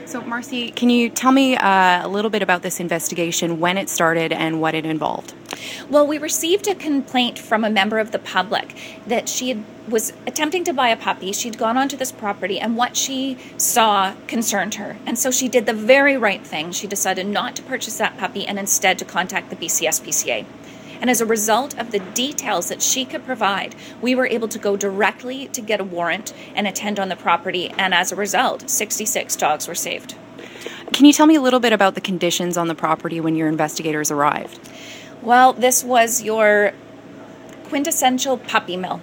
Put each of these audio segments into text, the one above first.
So, Marcy, can you tell me a little bit about this investigation, when it started and what it involved? Well, we received a complaint from a member of the public that was attempting to buy a puppy. She'd gone onto this property, and what she saw concerned her. And so she did the very right thing. She decided not to purchase that puppy and instead to contact the BCSPCA. And as a result of the details that she could provide, we were able to go directly to get a warrant and attend on the property. And as a result, 66 dogs were saved. Can you tell me a little bit about the conditions on the property when your investigators arrived? Well, this was your quintessential puppy mill.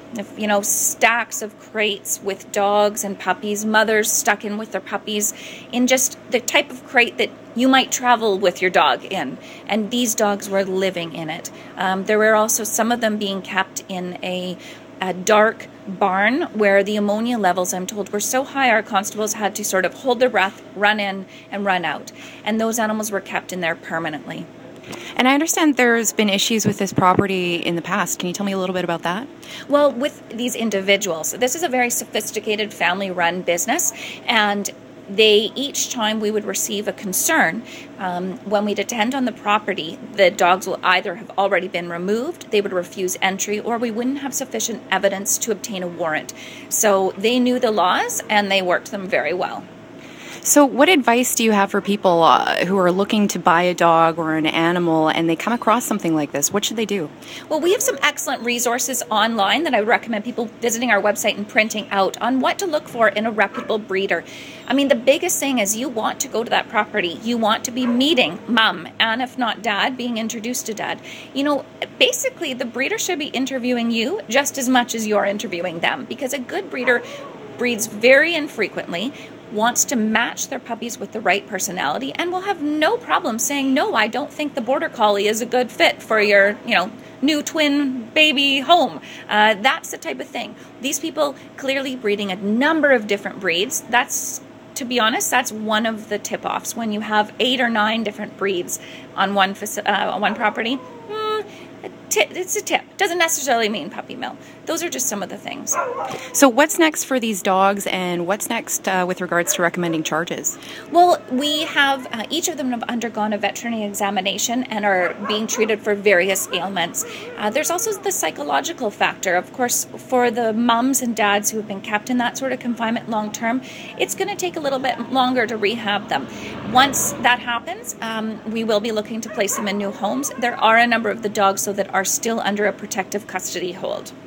Stacks of crates with dogs and puppies, mothers stuck in with their puppies in just the type of crate that you might travel with your dog in. And these dogs were living in it. There were also some of them being kept in a dark barn where the ammonia levels, I'm told, were so high our constables had to sort of hold their breath, run in and run out. And those animals were kept in there permanently. And I understand there's been issues with this property in the past. Can you tell me a little bit about that? Well, with these individuals, this is a very sophisticated family-run business, and each time we would receive a concern, when we'd attend on the property, the dogs will either have already been removed, they would refuse entry, or we wouldn't have sufficient evidence to obtain a warrant. So they knew the laws, and they worked them very well. So what advice do you have for people who are looking to buy a dog or an animal and they come across something like this? What should they do? Well, we have some excellent resources online that I would recommend people visiting our website and printing out on what to look for in a reputable breeder. I mean, the biggest thing is you want to go to that property. You want to be meeting mom, and if not dad, being introduced to dad. Basically, the breeder should be interviewing you just as much as you're interviewing them, because a good breeder breeds very infrequently, wants to match their puppies with the right personality, and will have no problem saying, no, I don't think the Border Collie is a good fit for your, new twin baby home. That's the type of thing. These people clearly breeding a number of different breeds. To be honest, that's one of the tip-offs. When you have 8 or 9 different breeds on one property, it's a tip. Doesn't necessarily mean puppy mill. Those are just some of the things. So what's next for these dogs, and what's next with regards to recommending charges? Well, we have, each of them have undergone a veterinary examination and are being treated for various ailments. There's also the psychological factor. Of course, for the mums and dads who have been kept in that sort of confinement long term, it's going to take a little bit longer to rehab them. Once that happens, we will be looking to place them in new homes. There are a number of the dogs, though, that are still under a protective custody hold.